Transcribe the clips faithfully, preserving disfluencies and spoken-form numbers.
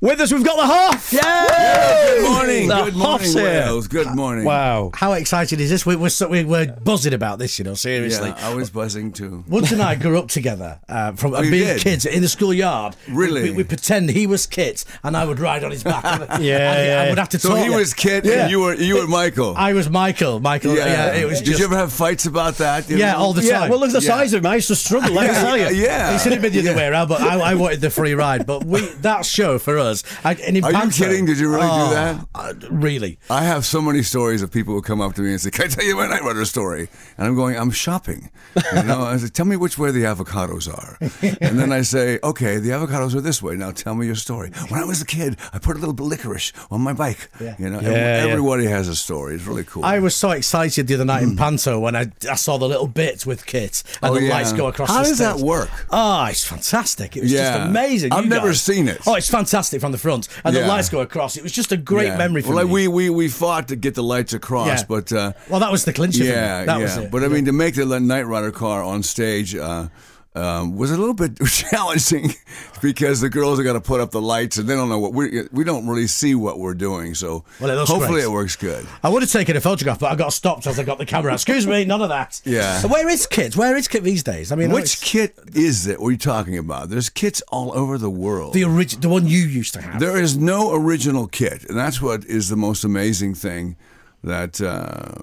With us, we've got the Hoff. Yeah. yeah good morning. The good morning, Hoff's here. Wales. Good morning. Wow. How excited is this? We, we're, so, we, we're buzzing about this, you know, seriously. Yeah, I was buzzing too. Woods and I grew up together uh, from Oh, being did? kids in the schoolyard. Really? We, we, we pretend he was Kit and I would ride on his back. And, Yeah, and yeah. I would have to So talk. he was Kit Yeah. and you were you were Michael. I was Michael. Michael. Yeah. it was Did just, you ever have fights about that? You Yeah, know? all the Yeah, time. well, look at the Yeah. size of him. I used to struggle, let me tell you. Yeah. It should have been the other Yeah. way around, but I, I wanted the free ride. But we that show for us. I, and in Are you Panto- kidding? Did you really Oh, do that? Uh, really? I have so many stories of people who come up to me and say, "Can I tell you my Night Rider story?" And I'm going, "I'm shopping." You know, I say, "Tell me which way the avocados are." And then I say, "Okay, the avocados are this way. Now tell me your story." When I was a kid, I put a little bit of licorice on my bike. Yeah. You know, Yeah, every- yeah. everybody has a story. It's really cool. I was so excited the other night Hmm. in Panto when I, I saw the little bits with Kit and Oh, the yeah. lights go across How the does that stage. work? Oh, it's fantastic. It was Yeah. just amazing. I've You never guys- seen it. Oh, it's fantastic from the front. And the Yeah. lights go across. It was just a great Yeah. memory for well, me. Like we, we we fought to get the lights across, Yeah. but uh, well, that was the clincher for me. yeah, That yeah. was it. But I mean, to make the Night Rider car on stage uh, um, was a little bit challenging because the girls are going to put up the lights and they don't know what we we don't really see what we're doing. So Well, it looks hopefully great. it works good. I would have taken a photograph, but I got stopped as I got the camera out. Excuse me, none of that. Yeah. So where is Kit? Where is Kit these days? I mean, Which it's kit is it? What are you talking about? There's kits all over the world. the origi- the one you used to have? There is no original kit, and that's what is the most amazing thing that uh,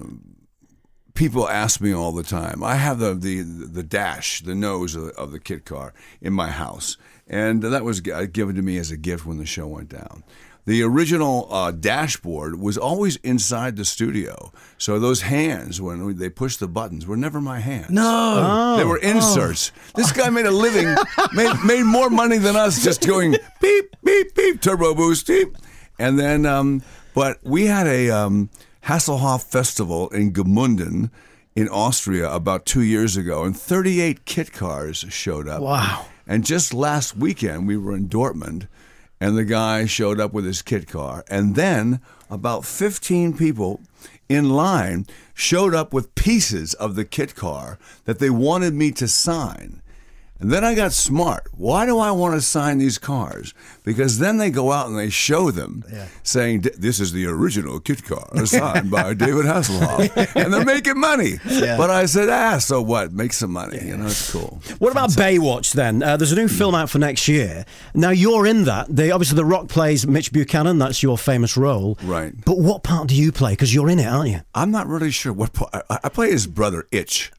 people ask me all the time. I have the the, the dash, the nose of, of the kit car in my house, and that was g- given to me as a gift when the show went down. The original uh, dashboard was always inside the studio, so those hands, when they pushed the buttons, were never my hands. no. They were inserts. This guy made a living, made, made more money than us just going beep, beep, beep, turbo boost, beep. And then, um, but we had a um, Hasselhoff festival in Gmunden in Austria about two years ago, and thirty-eight kit cars showed up. Wow. And just last weekend, we were in Dortmund, and the guy showed up with his kit car. And then about fifteen people in line showed up with pieces of the kit car that they wanted me to sign. And then I got smart. Why do I want to sign these cars? Because then they go out and they show them, Yeah. saying, "This is the original kit car signed by David Hasselhoff." And they're making money. Yeah. But I said, ah, so what? Make some money. You know, it's cool. What about Baywatch then? Uh, there's a new film out for next year. Now you're in that. They, obviously, The Rock plays Mitch Buchanan. That's your famous role. Right. But what part do you play? Because you're in it, aren't you? I'm not really sure what part. I, I play his brother, Itch.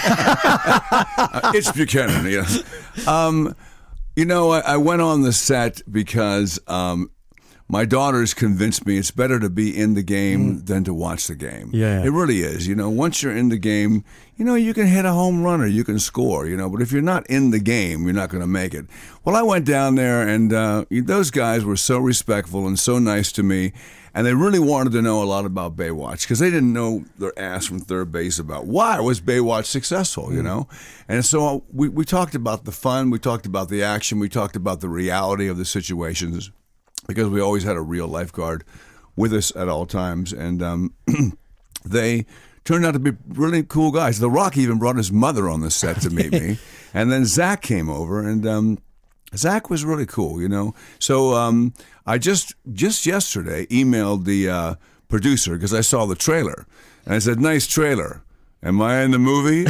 uh, Itch Buchanan, yeah. Um, you know, I, I went on the set because um, my daughters convinced me it's better to be in the game mm. than to watch the game. Yeah. It really is. You know, once you're in the game, you know, you can hit a home run or you can score, you know, but if you're not in the game, you're not going to make it. Well, I went down there and uh, those guys were so respectful and so nice to me. And they really wanted to know a lot about Baywatch because they didn't know their ass from third base about why was Baywatch successful, you know? And so we, we talked about the fun, we talked about the action, we talked about the reality of the situations because we always had a real lifeguard with us at all times. And um, they turned out to be really cool guys. The Rock even brought his mother on the set to meet me. And then Zach came over and... Um, Zach was really cool, you know. So um, I just just yesterday emailed the uh, producer because I saw the trailer, and I said, "Nice trailer. Am I in the movie?"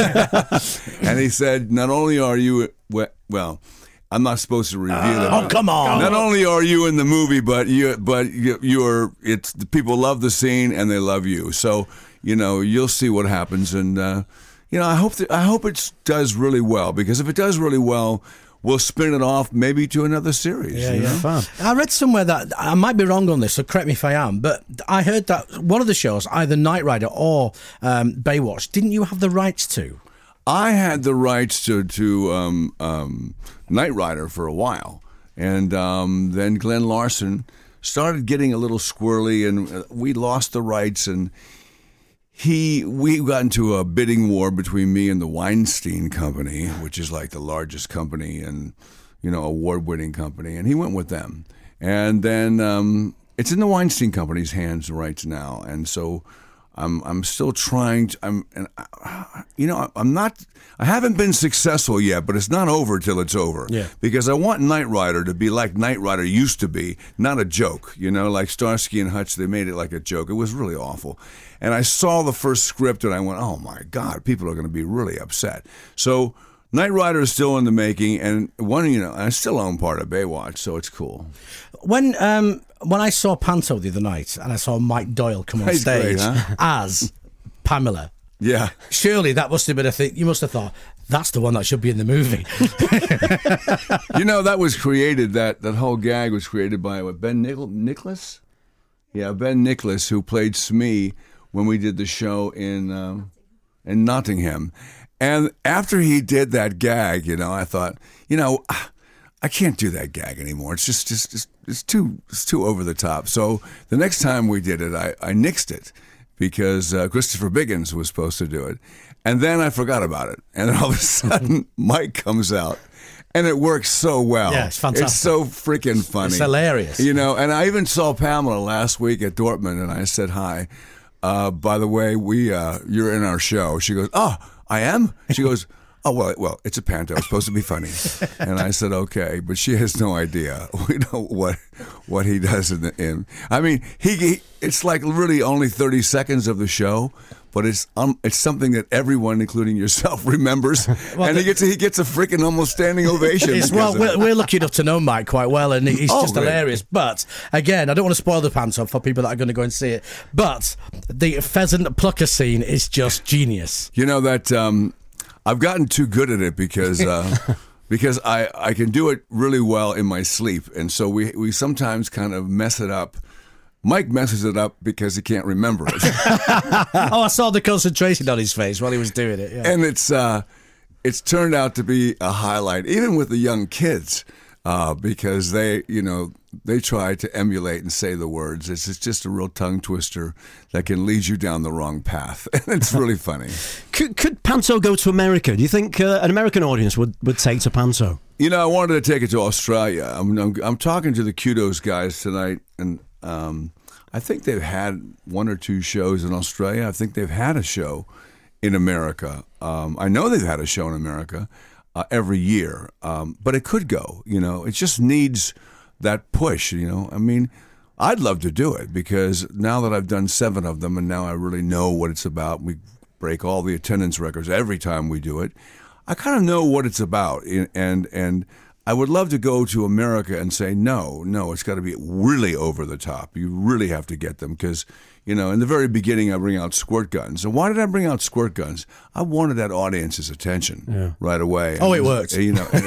And he said, "Not only are you well, I'm not supposed to reveal it. Oh, come on! Not only are you in the movie, but you but you, you're it's the people love the scene and they love you. So you know you'll see what happens, and uh, you know I hope that, I hope it does really well because if it does really well." We'll spin it off maybe to another series. Yeah, you yeah. know? Fun. I read somewhere that I might be wrong on this, so correct me if I am. But I heard that one of the shows, either Knight Rider or um, Baywatch, didn't you have the rights to? I had the rights to to um, um, Knight Rider for a while, and um, then Glenn Larson started getting a little squirrely, and we lost the rights, and he we got into a bidding war between me and the Weinstein Company, which is like the largest company and you know award-winning company, and he went with them, and then um, it's in the Weinstein Company's hands rights now, and so. I'm I'm still trying. To, I'm and I, you know I'm not. I haven't been successful yet, but it's not over till it's over. Yeah. Because I want Knight Rider to be like Knight Rider used to be, not a joke. You know, like Starsky and Hutch, they made it like a joke. It was really awful. And I saw the first script and I went, oh my God, people are going to be really upset. So Knight Rider is still in the making, and one, you know, I still own part of Baywatch, so it's cool. When um when I saw Panto the other night and I saw Mike Doyle come on He's stage great, huh? as Pamela, Yeah. surely that must have been a thing. You must have thought, that's the one that should be in the movie. You know, that was created, that, that whole gag was created by what, Ben Nichol- Nicholas? Yeah, Ben Nicholas, who played Smee when we did the show in um, in Nottingham. And after he did that gag, you know, I thought, you know, I can't do that gag anymore. It's just, just, just it's too, it's too over the top. So the next time we did it, I, I nixed it because uh, Christopher Biggins was supposed to do it, and then I forgot about it. And then all of a sudden, Mike comes out, and it works so well. Yeah, it's fantastic. It's so freaking funny. It's hilarious. You know, and I even saw Pamela last week at Dortmund, and I said hi. Uh, by the way, we uh, you're in our show. She goes, oh. I am? She goes, oh, well, well, it's a panto. It's supposed to be funny. And I said, okay. But she has no idea. We know what what he does in the in. I mean, he, he it's like really only thirty seconds of the show, but it's um, it's something that everyone, including yourself, remembers. Well, and the, he gets a, he gets a freaking almost standing ovation. It's, well, we're, we're lucky enough to know Mike quite well, and he's Oh, just great. hilarious. But again, I don't want to spoil the panto for people that are going to go and see it. But the pheasant plucker scene is just genius. You know that um, I've gotten too good at it because uh, because I, I can do it really well in my sleep, and so we we sometimes kind of mess it up. Mike messes it up because he can't remember it, Oh, I saw the concentration on his face while he was doing it. Yeah. and it's uh, it's turned out to be a highlight, even with the young kids, uh, because they you know they try to emulate and say the words. It's, it's just a real tongue twister that can lead you down the wrong path, and it's really funny. Could, could Panto go to America? Do you think uh, an American audience would, would take to Panto? You know, I wanted to take it to Australia. I'm, I'm, I'm talking to the Kudos guys tonight, and um, I think they've had one or two shows in Australia. I think they've had a show in America. Um, I know they've had a show in America uh, every year, um, but it could go. You know, it just needs that push. You know, I mean, I'd love to do it because now that I've done seven of them, and now I really know what it's about. We break all the attendance records every time we do it. I kind of know what it's about, and and I would love to go to America and say, no, no, it's got to be really over the top. You really have to get them because, you know, in the very beginning, I bring out squirt guns. And why did I bring out squirt guns? I wanted that audience's attention Yeah. right away. Oh, And, it worked. You know,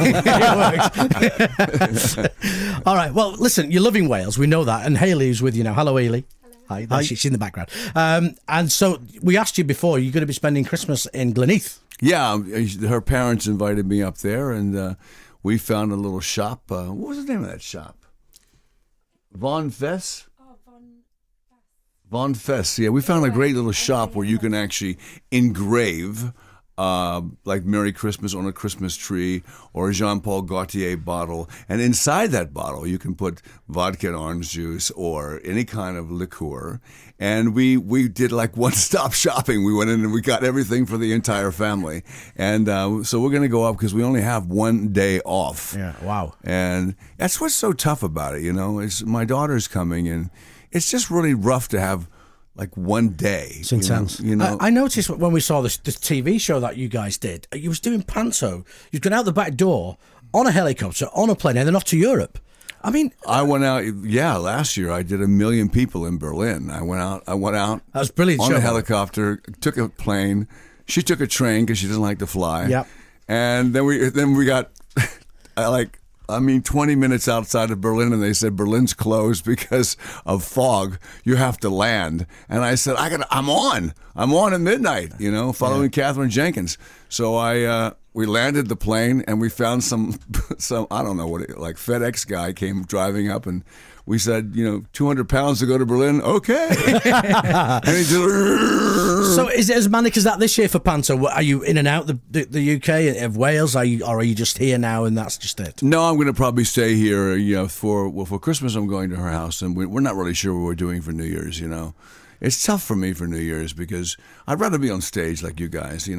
It worked. All right. Well, listen, you're loving Wales. We know that. And Hayley's with you now. Hello, Hayley. Hi. Hi. She's in the background. Um, and so we asked you before, you're going to be spending Christmas in Gleneath. yeah, her parents invited me up there, and uh, we found a little shop. Uh, what was the name of that shop? Von Fess? Von Fess, yeah. We found a great little shop where you can actually engrave uh, like Merry Christmas on a Christmas tree or a Jean-Paul Gaultier bottle. And inside that bottle, you can put vodka and orange juice or any kind of liqueur. And we, we did like one-stop shopping. We went in and we got everything for the entire family. And uh, so we're going to go up because we only have one day off. Yeah. Wow. And that's what's so tough about it, you know, is my daughter's coming, and it's just really rough to have like one day. It's intense. You know, you know? I, I noticed when we saw this, this T V show that you guys did, you was doing panto. You've gone out the back door on a helicopter, on a plane, and then off to Europe. I mean, I went out. Yeah, last year I did a million people in Berlin. I went out. I went out. That was brilliant on show. a helicopter. Took a plane. She took a train because she doesn't like to fly. Yep. And then we then we got I like. I mean, twenty minutes outside of Berlin, and they said Berlin's closed because of fog. You have to land. And I said, I got, I'm on. I'm on at midnight. You know, following yeah. Catherine Jenkins. So I, uh, we landed the plane, and we found some, some I don't know what, it, like FedEx guy came driving up, and we said, you know, two hundred pounds to go to Berlin. Okay. And he just, so is it as manic as that this year for panto? Are you in and out the the, the U K of Wales? Are you, or are you just here now and that's just it? No, I'm going to probably stay here. You know, for well, for Christmas I'm going to her house, and we, we're not really sure what we're doing for New Year's. You know, it's tough for me for New Year's because I'd rather be on stage like you guys. You know.